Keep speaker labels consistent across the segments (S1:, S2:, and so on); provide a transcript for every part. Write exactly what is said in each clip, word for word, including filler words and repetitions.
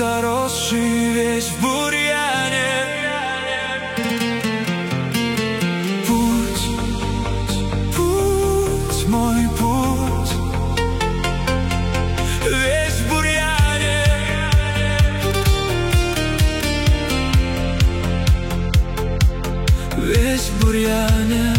S1: заросший весь в бурьяне. Путь, путь, мой путь, весь в бурьяне. Весь в бурьяне.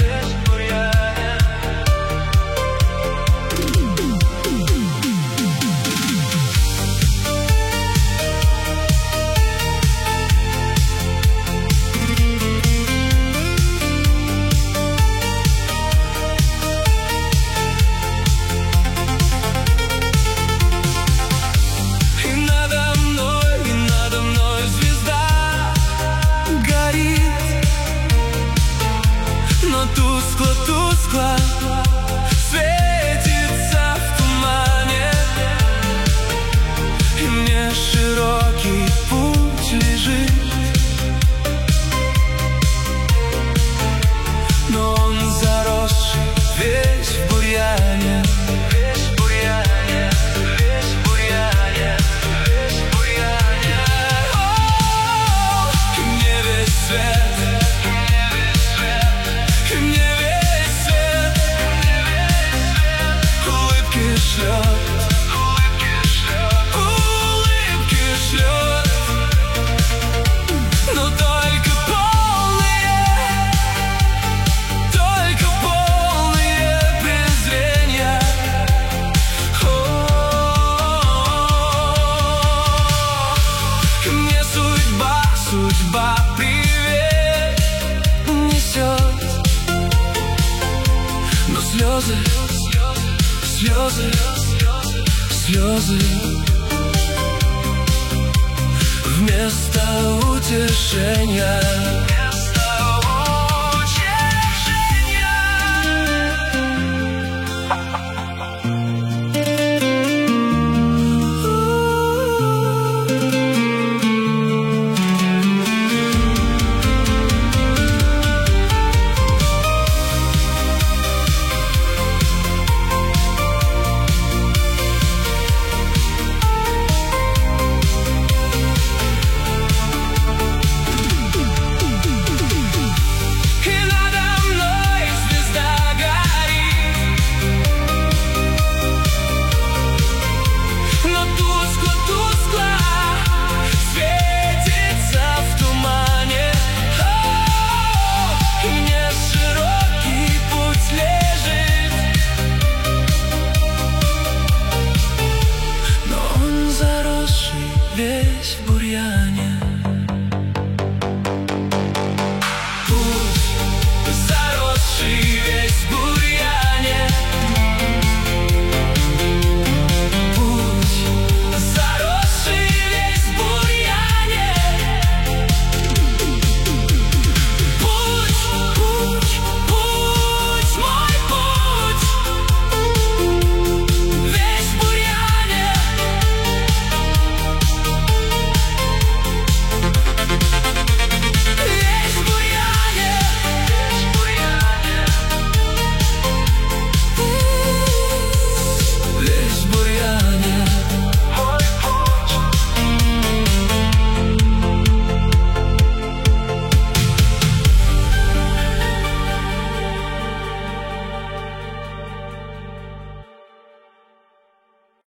S1: Тускло, тускло светится в тумане, и мне широкий путь лежит, но он заросший весь в бурьяне. Весь в бурьяне, весь в бурьяне, весь в бурьяне. О, и мне весь свет. Судьба привет несет, но слезы, слезы, слезы вместо утешения.